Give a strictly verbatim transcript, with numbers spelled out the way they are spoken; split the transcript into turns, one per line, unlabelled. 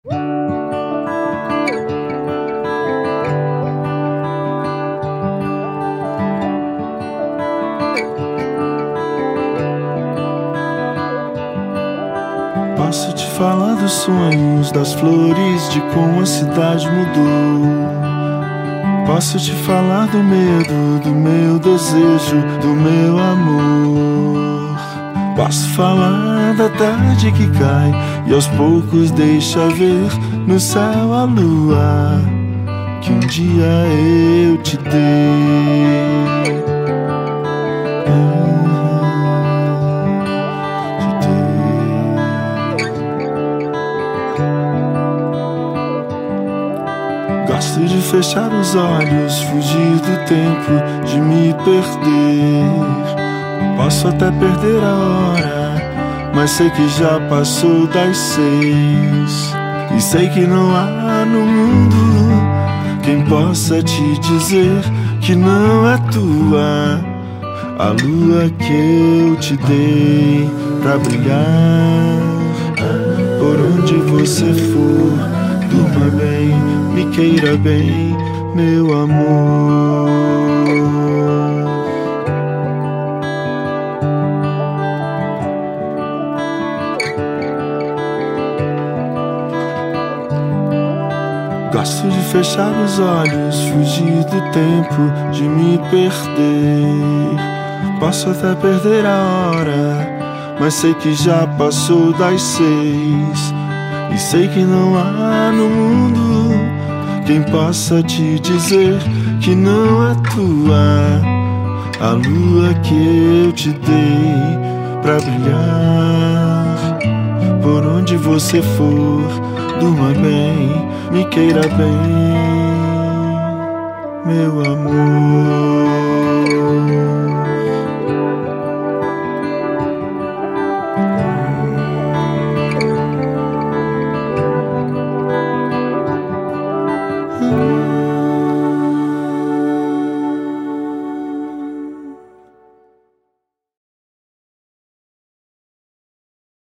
Posso te falar dos sonhos, das flores, de como a cidade mudou. Posso te falar do medo, do meu desejo, do meu amor. Posso falar da tarde que cai e aos poucos deixa ver no céu a lua que um dia eu te dei. Gosto de fechar os olhos, fugir do tempo, de me perder. Posso até perder a hora, mas sei que já passou das seis. E sei que não há no mundo quem possa te dizer que não é tua a lua que eu te dei pra brilhar. Por onde você for, durma bem, me queira bem, meu amor. Gosto de fechar os olhos, fugir do tempo, de me perder. Posso até perder a hora, mas sei que já passou das seis. E sei que não há no mundo quem possa te dizer que não é tua a lua que eu te dei pra brilhar. Por onde você for, durma bem, me queira bem, meu amor.